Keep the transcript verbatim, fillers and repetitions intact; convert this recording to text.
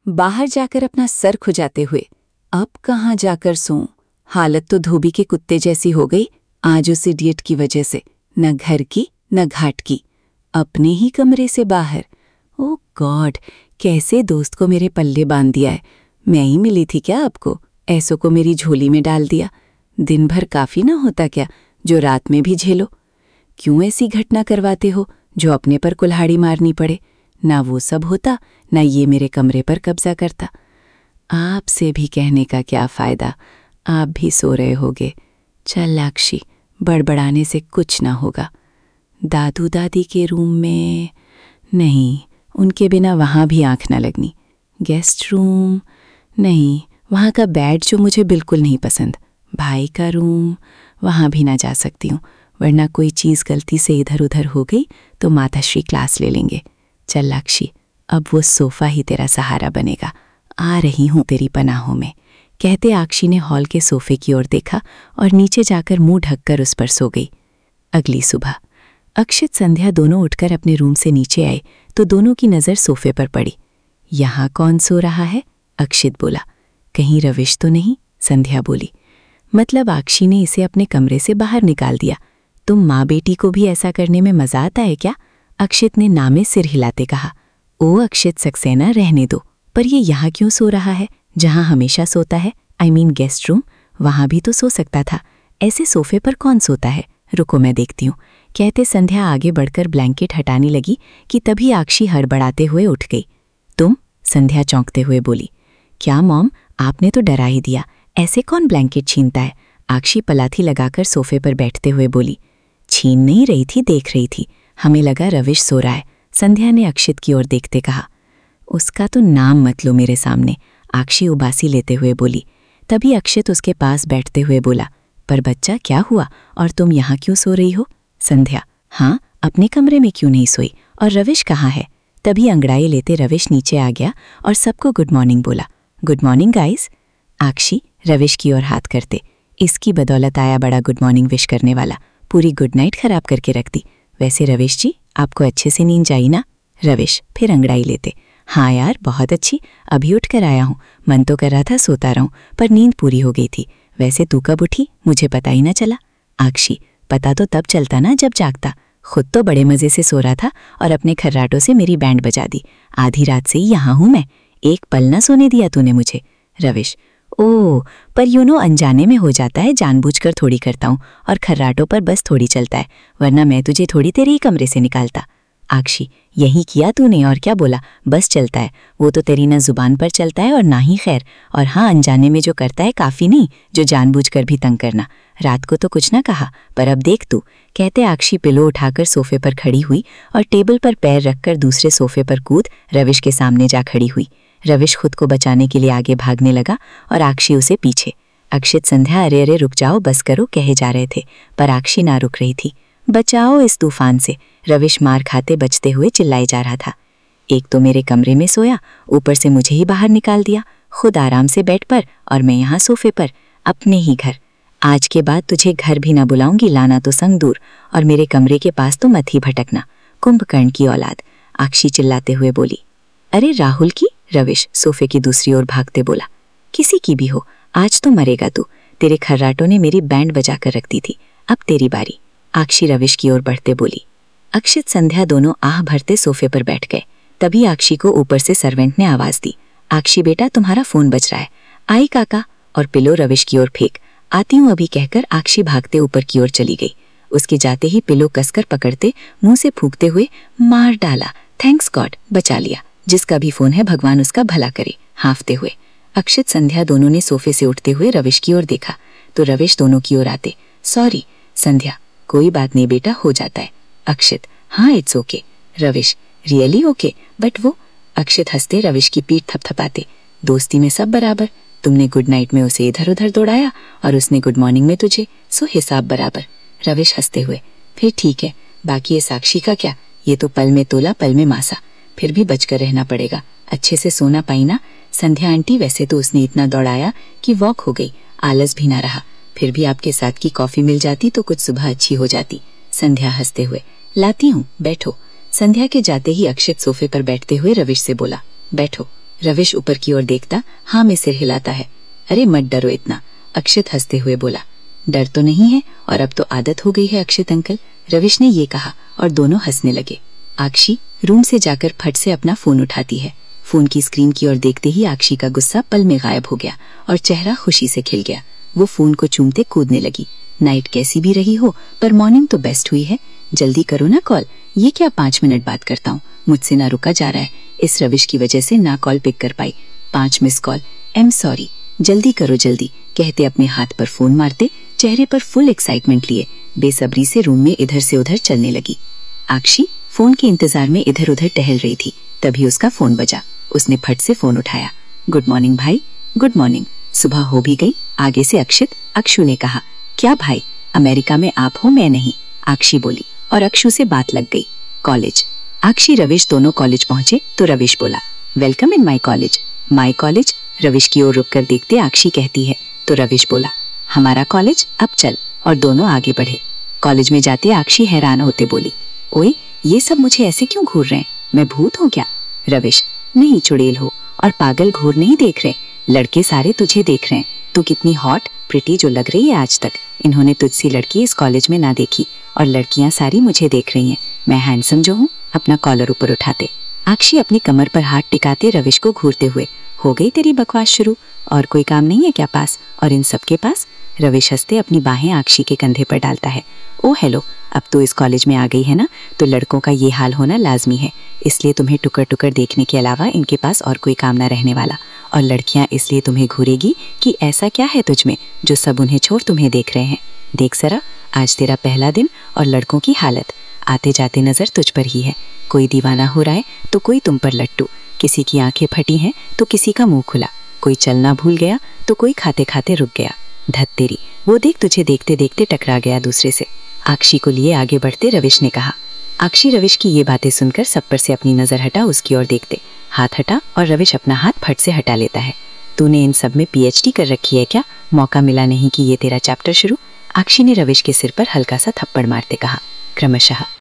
बाहर जाकर अपना सर खुजाते हुए। अब कहाँ जाकर सोऊं? हालत तो धोबी के कुत्ते जैसी हो गई आज उस इडियट की वजह से। न घर की न घाट की, अपने ही कमरे से बाहर। ओ गॉड, कैसे दोस्त को मेरे पल्ले बांध दिया है। मैं ही मिली थी क्या आपको? ऐसों को मेरी झोली में डाल दिया। दिन भर काफी ना होता क्या जो रात में भी झेलो? क्यों ऐसी घटना करवाते हो जो अपने पर कुल्हाड़ी मारनी पड़े? ना वो सब होता, ना ये मेरे कमरे पर कब्जा करता। आपसे भी कहने का क्या फ़ायदा, आप भी सो रहे होगे। चालाक्षी, बड़बड़ाने से कुछ ना होगा। दादू दादी के रूम में नहीं, उनके बिना वहाँ भी आँख ना लगनी। गेस्ट रूम नहीं, वहाँ का बेड जो मुझे बिल्कुल नहीं पसंद। भाई का रूम, वहाँ भी ना जा सकती हूँ, वरना कोई चीज़ गलती से इधर उधर हो गई तो माताश्री क्लास ले लेंगे। चालाक्षी, अब वो सोफ़ा ही तेरा सहारा बनेगा। आ रही हूँ तेरी पनाहों में, कहते आक्षी ने हॉल के सोफे की ओर देखा और नीचे जाकर मुंह ढककर उस पर सो गई। अगली सुबह अक्षित संध्या दोनों उठकर अपने रूम से नीचे आए तो दोनों की नज़र सोफे पर पड़ी। यहाँ कौन सो रहा है? अक्षित बोला। कहीं रविश तो नहीं? संध्या बोली। मतलब आक्षी ने इसे अपने कमरे से बाहर निकाल दिया। तुम माँ बेटी को भी ऐसा करने में मजा आता है क्या? अक्षित ने नामे सिर हिलाते कहा। ओ अक्षित सक्सेना, रहने दो, पर ये यहाँ क्यों सो रहा है जहाँ हमेशा सोता है? आई मीन गेस्ट रूम, वहाँ भी तो सो सकता था। ऐसे सोफे पर कौन सोता है? रुको मैं देखती हूँ, कहते संध्या आगे बढ़कर ब्लैंकेट हटाने लगी कि तभी आक्षी हड़बड़ाते हुए उठ गई। तुम? संध्या चौंकते हुए बोली। क्या मॉम, आपने तो डरा ही दिया। ऐसे कौन ब्लैंकेट छीनता है? आक्षी पलाथी लगाकर सोफे पर बैठते हुए बोली। छीन नहीं रही थी, देख रही थी। हमें लगा रविश सो रहा है। संध्या ने अक्षित की ओर देखते कहा। उसका तो नाम मत लो मेरे सामने, आक्षी उबासी लेते हुए बोली। तभी अक्षित उसके पास बैठते हुए बोला। पर बच्चा, क्या हुआ और तुम यहाँ क्यों सो रही हो? संध्या, हाँ, अपने कमरे में क्यों नहीं सोई? और रविश कहाँ है? तभी अंगड़ाई लेते रविश नीचे आ गया और सबको गुड मॉर्निंग बोला। Good morning guys. Akshi Ravish की ओर हाथ करते। इसकी बदौलत आया बड़ा गुड मॉर्निंग विश करने वाला, पूरी गुड नाइट खराब करके रख दी। वैसे रविश जी, आपको अच्छे से नींद आई ना? रविश फिर अंगड़ाई लेते। हाँ यार, बहुत अच्छी, अभी उठ कर आया हूँ। मन तो कर रहा था सोता रहूं, पर नींद पूरी हो गई थी। वैसे तू कब उठी, मुझे पता ही ना चला। आक्षी, पता तो तब चलता ना जब जागता। खुद तो बड़े मज़े से सो रहा था और अपने खर्राटों से मेरी बैंड बजा दी। आधी रात से ही यहाँ हूँ मैं, एक पल ना सोने दिया तूने मुझे। रविश, ओह, पर यूँ नो अनजाने में हो जाता है, जानबूझकर थोड़ी करता हूँ, और खर्राटों पर बस थोड़ी चलता है, वरना मैं तुझे थोड़ी तेरे ही कमरे से निकालता। आक्षी, यही किया तूने और क्या बोला? बस चलता है, वो तो तेरी ना जुबान पर चलता है और ना ही खैर। और हाँ, अनजाने में जो करता है काफ़ी नहीं, जो जानबूझकर भी तंग करना। रात को तो कुछ ना कहा, पर अब देख तू, कहते आक्षी पिलो उठाकर सोफे पर खड़ी हुई और टेबल पर पैर रखकर दूसरे सोफे पर कूद रविश के सामने जा खड़ी हुई। रविश खुद को बचाने के लिए आगे भागने लगा और आक्षी उसे पीछे। अक्षित, संध्या, अरे अरे रुक जाओ, बस करो, कहे जा रहे थे, पर आक्षी ना रुक रही थी। बचाओ इस तूफान से, रविश मार खाते बचते हुए चिल्लाए जा रहा था। एक तो मेरे कमरे में सोया, ऊपर से मुझे ही बाहर निकाल दिया, खुद आराम से बेड पर और मैं यहाँ सोफे पर, अपने ही घर। आज के बाद तुझे घर भी ना बुलाऊंगी, लाना तो संग दूर, और मेरे कमरे के पास तो मत ही भटकना, कुंभकर्ण की औलाद। आक्षी चिल्लाते हुए बोली। अरे राहुल की? रविश सोफे की दूसरी ओर भागते बोला। किसी की भी हो, आज तो मरेगा तू। तेरे खर्राटों ने मेरी बैंड बजा कर रख दी थी, अब तेरी बारी। आक्षी रविश की ओर बढ़ते बोली। अक्षित संध्या दोनों आह भरते सोफे पर बैठ गए। तभी आक्षी को ऊपर से सर्वेंट ने आवाज दी। आक्षी बेटा, तुम्हारा फोन बज रहा है। आई काका, और पिलो रविश की ओर फेंक। आती हूँ अभी, कहकर आक्षी भागते ऊपर की ओर चली गई। उसके जाते ही पिलो कसकर पकड़ते मुंह से फूंकते हुए मार डाला। थैंक्स गॉड, बचा लिया। जिसका भी फोन है भगवान उसका भला करे, हांफते हुए। अक्षित संध्या दोनों ने सोफे से उठते हुए रविश की ओर देखा तो रविश दोनों की ओर आते। सॉरी। संध्या, कोई बात नहीं बेटा, हो जाता है। अक्षित, हाँ it's okay. Ravish, really okay, but वो? अक्षित हंसते रविश की पीठ थपथपाते। दोस्ती में सब बराबर, तुमने गुड नाइट में उसे इधर उधर दौड़ाया और उसने गुड मॉर्निंग में तुझे, सो हिसाब बराबर। रविश हंसते हुए, फिर ठीक है, बाकी ये साक्षी का क्या, ये तो पल में तोला पल में मासा, फिर भी बचकर रहना पड़ेगा, अच्छे से सोना पाई ना। संध्या आंटी, वैसे तो उसने इतना दौड़ाया कि वॉक हो गई, आलस भी ना रहा, फिर भी आपके साथ की कॉफी मिल जाती तो कुछ सुबह अच्छी हो जाती। संध्या हंसते हुए, लाती हूँ, बैठो। संध्या के जाते ही अक्षित सोफे पर बैठते हुए रविश से बोला, बैठो। रविश ऊपर की ओर देखता हाँ में सिर हिलाता है। अरे मत डरो इतना, अक्षित हंसते हुए बोला। डर तो नहीं है और अब तो आदत हो गई है अक्षित अंकल, रविश ने ये कहा और दोनों हंसने लगे। आक्षी रूम से जाकर फट से अपना फोन उठाती है। फोन की स्क्रीन की ओर देखते ही आक्षी का गुस्सा पल में गायब हो गया और चेहरा खुशी से खिल गया। वो फोन को चूमते कूदने लगी। नाइट कैसी भी रही हो पर मॉर्निंग तो बेस्ट हुई है। जल्दी करो ना कॉल, ये क्या पांच मिनट बात करता हूँ, मुझसे ना रुका जा रहा है। इस रविश की वजह से ना कॉल पिक कर पाई। पांच मिस कॉल, एम सॉरी, जल्दी करो जल्दी, कहते अपने हाथ पर फोन मारते चेहरे पर फुल एक्साइटमेंट लिए बेसब्री से रूम में इधर से उधर चलने लगी। आक्षी फोन के इंतजार में इधर उधर टहल रही थी, तभी उसका फोन बजा। उसने फट से फोन उठाया। गुड मॉर्निंग भाई। गुड मॉर्निंग, सुबह हो भी गई, आगे से अक्षित अक्षु ने कहा। क्या भाई, अमेरिका में आप हो मैं नहीं, आक्षी बोली और अक्षु से बात लग गई। कॉलेज। आक्षी रविश दोनों कॉलेज पहुंचे तो रविश बोला welcome in my college. My college, Ravish की ओर रुक कर देखते आक्षी कहती है तो रविश बोला हमारा कॉलेज, अब चल, और दोनों आगे बढ़े। कॉलेज में जाते आक्षी हैरान होते बोली ओए ये सब मुझे ऐसे क्यों घूर रहे हैं, मैं भूत हूँ क्या? रविश नहीं चुड़ैल हो और पागल घूर नहीं देख रहे, लड़के सारे तुझे देख रहे हैं। तू कितनी हॉट प्रिटी जो लग रही है, आज तक इन्होंने तुझसी लड़की इस कॉलेज में ना देखी और लड़कियां सारी मुझे देख रही हैं। मैं हैंडसम जो हूँ। अपना कॉलर ऊपर उठाते आक्षी अपनी कमर पर हाथ टिकाते रविश को घूरते हुए हो गई तेरी बकवास शुरू, और कोई काम नहीं है क्या पास और इन सब के पास? रविश हंसते अपनी बाहें आक्षी के कंधे पर डालता है। ओ हेलो, अब तो इस कॉलेज में आ गई है ना, तो लड़कों का ये हाल होना लाजमी है, इसलिए तुम्हें टुकर टुकर देखने के अलावा इनके पास और कोई काम ना रहने वाला। और लड़कियां इसलिए तुम्हें घूरेगी कि ऐसा क्या है तुझ में जो सब उन्हें छोड़ तुम्हें देख रहे हैं। देख जरा, आज तेरा पहला दिन और लड़कों की हालत, आते जाते नजर तुझ पर ही है। कोई दीवाना हो रहा है तो कोई तुम पर लट्टू, किसी की आंखें फटी हैं तो किसी का मुंह खुला, कोई चलना भूल गया तो कोई खाते खाते रुक गया। धत तेरी, वो देख तुझे देखते देखते टकरा गया दूसरे से। आक्षी को लिए आगे बढ़ते रविश ने कहा। आक्षी रविश की ये बातें सुनकर सब पर से अपनी नजर हटा उसकी ओर देखते, हाथ हटा और रविश अपना हाथ फट से हटा लेता है। तूने इन सब में पीएचडी कर रखी है क्या? मौका मिला नहीं कि ये तेरा चैप्टर शुरू? आक्षी ने रविश के सिर पर हल्का सा थप्पड़ मारते कहा। क्रमशः